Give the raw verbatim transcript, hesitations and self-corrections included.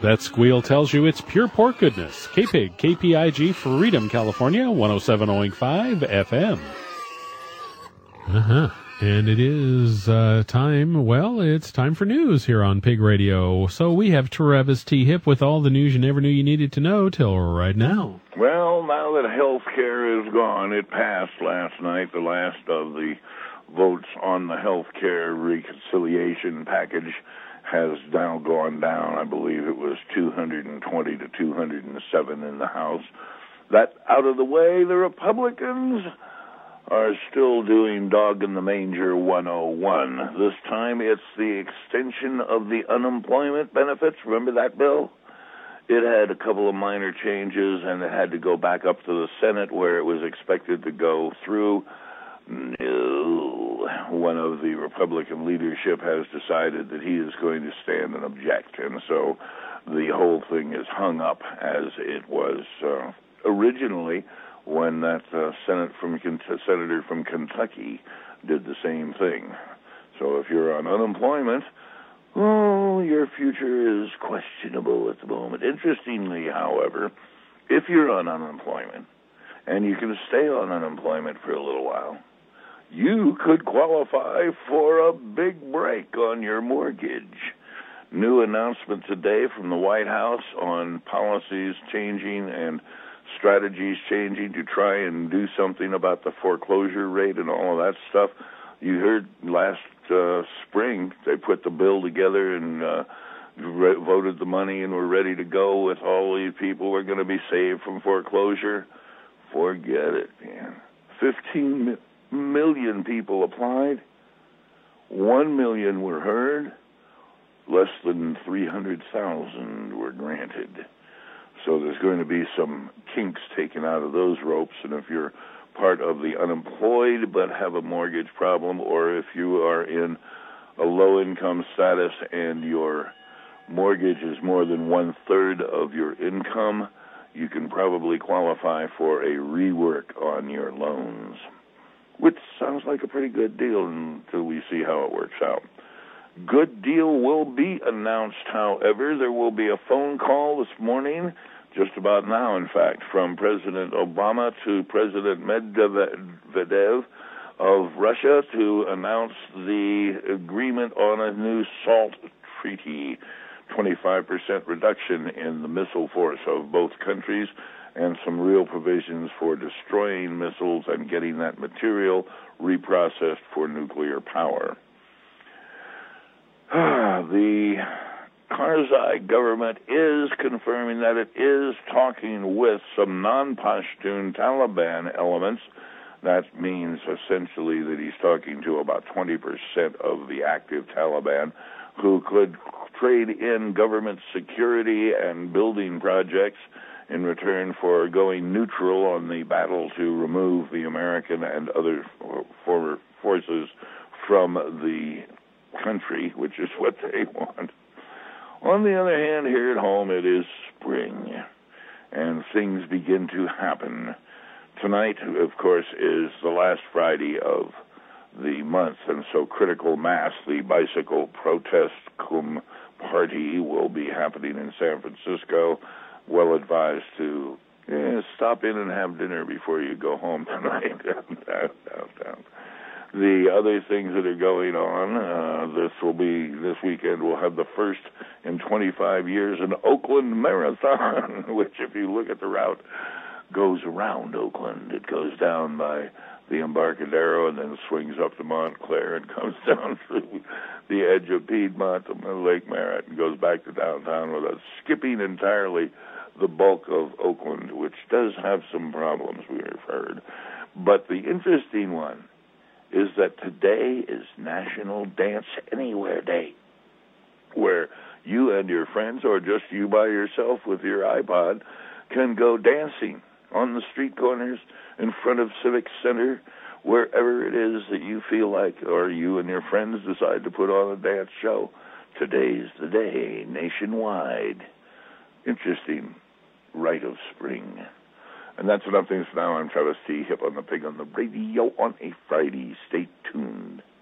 That squeal tells you it's pure pork goodness. K-Pig, K P I G, Freedom, California, one oh seven point five F M. Uh-huh. And it is uh, time, well, it's time for news here on Pig Radio. So we have Travis T. Hip with all the news you never knew you needed to know till right now. Well, now that health care is gone, it passed last night, the last of the votes on the health care reconciliation package has now gone down. I believe it was two hundred twenty to two hundred seven in the House. That out of the way, the Republicans are still doing dog in the manger one oh one. This time it's the extension of the unemployment benefits. Remember that bill? It had a couple of minor changes, and it had to go back up to the Senate where it was expected to go through. No. One of the Republican leadership has decided that he is going to stand and object, and so the whole thing is hung up as it was uh, originally when that uh, Senate from senator from Kentucky did the same thing. So if you're on unemployment, oh, your future is questionable at the moment. Interestingly, however, if you're on unemployment and you can stay on unemployment for a little while, you could qualify for a big break on your mortgage. New announcement today from the White House on policies changing and strategies changing to try and do something about the foreclosure rate and all of that stuff. You heard last uh, spring they put the bill together and uh, re- voted the money and were ready to go with all these people who are going to be saved from foreclosure. Forget it, man. fifteen million people applied. One million were heard. Less than three hundred thousand were granted. So there's going to be some kinks taken out of those ropes, and if you're part of the unemployed but have a mortgage problem, or if you are in a low-income status and your mortgage is more than one-third of your income, you can probably qualify for a rework on your loans, which sounds like a pretty good deal until we see how it works out. Good deal will be announced, however. There will be a phone call this morning, just about now, in fact, from President Obama to President Medvedev of Russia to announce the agreement on a new SALT treaty, twenty-five percent reduction in the missile force of both countries, and some real provisions for destroying missiles and getting that material reprocessed for nuclear power. The Karzai government is confirming that it is talking with some non-Pashtun Taliban elements. That means essentially that he's talking to about twenty percent of the active Taliban who could trade in government security and building projects in return for going neutral on the battle to remove the American and other former forces from the country, which is what they want. On the other hand, here at home, it is spring, and things begin to happen. Tonight, of course, is the last Friday of the month, and so Critical Mass, the bicycle protest cum party, will be happening in San Francisco. Well advised to eh, stop in and have dinner before you go home tonight. down, down, down. The other things that are going on, uh, this will be, this weekend we'll have the first in twenty-five years an Oakland Marathon, which if you look at the route, goes around Oakland. It goes down by the Embarcadero and then swings up to Montclair and comes down through the edge of Piedmont to Lake Merritt and goes back to downtown without skipping entirely the bulk of Oakland, which does have some problems, we have heard. But the interesting one is that today is National Dance Anywhere Day, where you and your friends, or just you by yourself with your iPod, can go dancing on the street corners, in front of Civic Center, wherever it is that you feel like, or you and your friends decide to put on a dance show. Today's the day, nationwide. Interesting rite of spring. And that's enough things for now. I'm Travis T. Hip on the Pig on the Radio on a Friday. Stay tuned.